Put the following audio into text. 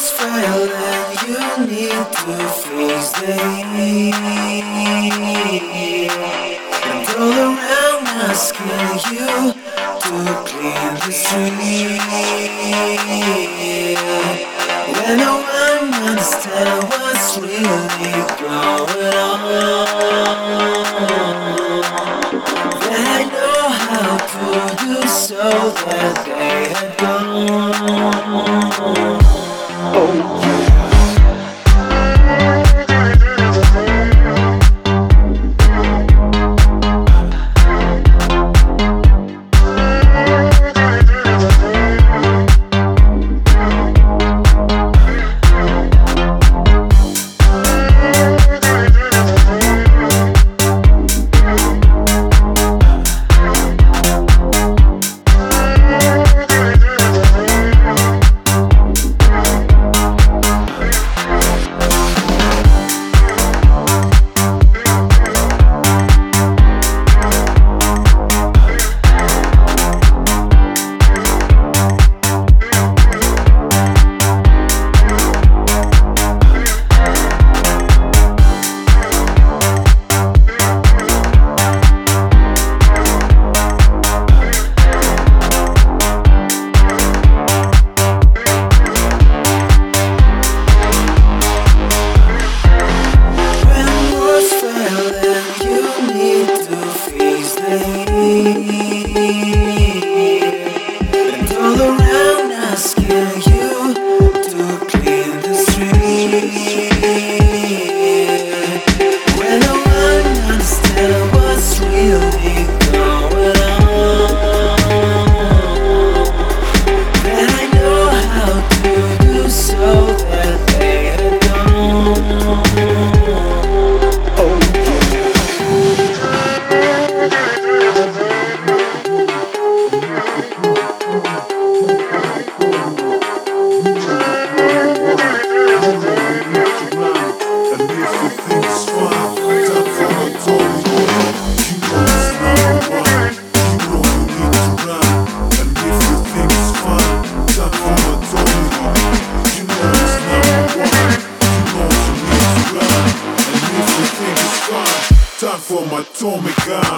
was failed and you need to freeze them. And all around asking you to clean the street. When no one understands what's really going on, then I know how to do so that they had gone. Oh yeah. And all around asking you to clean the street. When no one understands what's really going on, then I know how to do so that they had gone. Time for my atomic gun.